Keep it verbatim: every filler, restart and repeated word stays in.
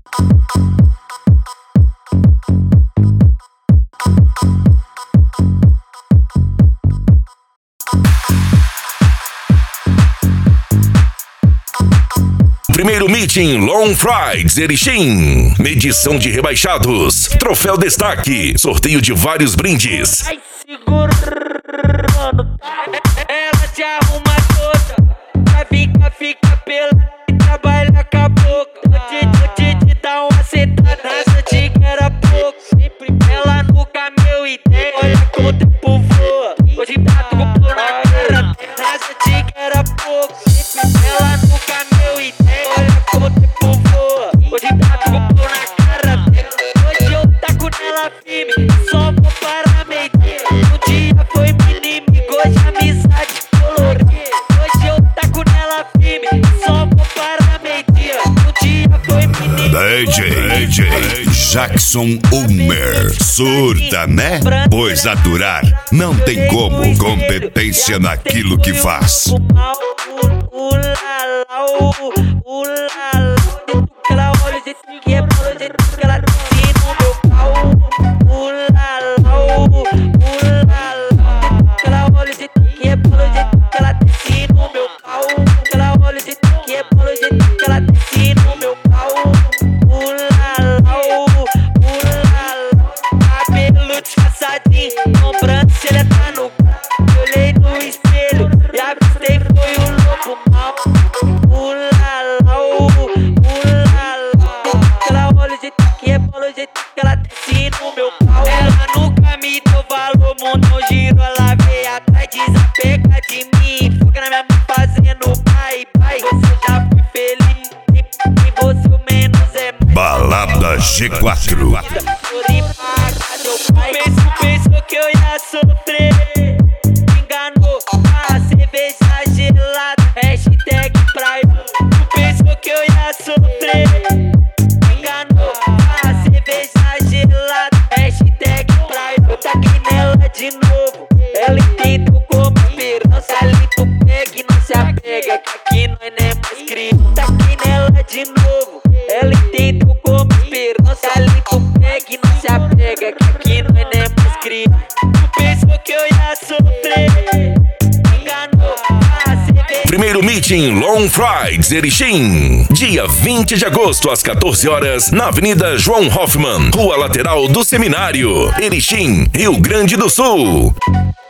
Primeiro meeting Long Fridays Erechim. Medição de rebaixados. Troféu destaque. Sorteio de vários brindes. Ai, segurando. Ela se arruma toda. Pra ficar, fica pela e trabalha com a boca. Vou te, vou te, te dar uma sentada. Nessa antiga era pouco. Sempre ela nunca meu ideia. Olha como o tempo voa. Hoje tá com pão na cara. Nessa antiga era pouco. Sempre ela nunca meu ideia. Olha como o tempo voa. Hoje tá com pão na cara. Hoje eu taco nela firme. Só vou para meio dia. Um dia foi inimigo, hoje amizade colorida. Hoje eu taco nela firme. Só vou para meio dia. Um dia foi inimigo. D J, D J Jackson Ulmer. Surta, né? Pois aturar não tem como. Competência naquilo que faz. Ela olha o jeito que é bom, o jeito que ela desce no meu pau. Ela olha o jeito que é bom, o jeito que ela desce no meu pau. Ela olha o jeito que é bom, o jeito que ela desce no meu pau. Cabelo disfarçadinho, sobrancelha tá no cu. Olhei no espelho e avistei foi o lobo mau. Ela olha o jeito que é bom, o jeito que ela desce no meu pau. Ela nunca me deu valor, mundo não girou, ela veio atrás, desapega de mim. Foca na minha mão fazendo pai, pai. Você já foi feliz, e você o menos é mais. Balada G quatro. Penso, pensou que eu ia sofrer. Me enganou, a cerveja gelada. Hashtag praia. Tu pensou que eu ia sofrer. Me enganou, a cerveja gelada. Hashtag praia. Eu taquei nela de novo. Ela entendeu como esperança. Ali tu pega e não se apega, que aqui nós não é mais crime. Taquei nela de novo. Ela entendeu como esperança. Ali tu pega e não se apega, que aqui nós não é mais crime. Tu pensou que eu ia sofrer. Me enganou, a cerveja. Primeiro meeting Long Fridays Erechim. Dia vinte de agosto, às quatorze horas, na Avenida João Hoffman, Rua Lateral do Seminário, Erechim, Rio Grande do Sul.